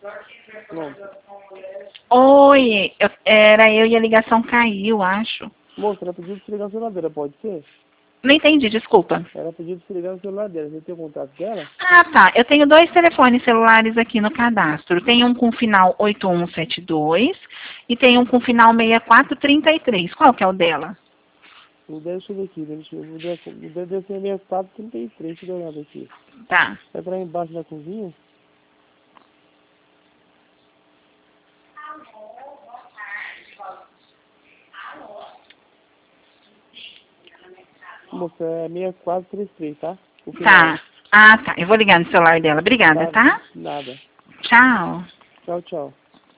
Pronto. Oi, era eu e a ligação caiu, acho. Moça, era pedido de se ligar no celular dela, pode ser? Não entendi, desculpa. Era pedido de se ligar no celular dela. Você tem o contato dela? Ah, tá. Eu tenho 2 telefones celulares aqui no cadastro. Tem um com final 8172 e tem um com final 6433. Qual que é o dela? O dela, deixa eu ver aqui. O dela deve ser 6433. Deixa eu dar uma olhada aqui. Tá. Vai pra embaixo da cozinha? Moça, é 6433, tá? O final. Tá. Ah, tá. Eu vou ligar no celular dela. Obrigada, tá? Nada. Tchau. Tchau, tchau.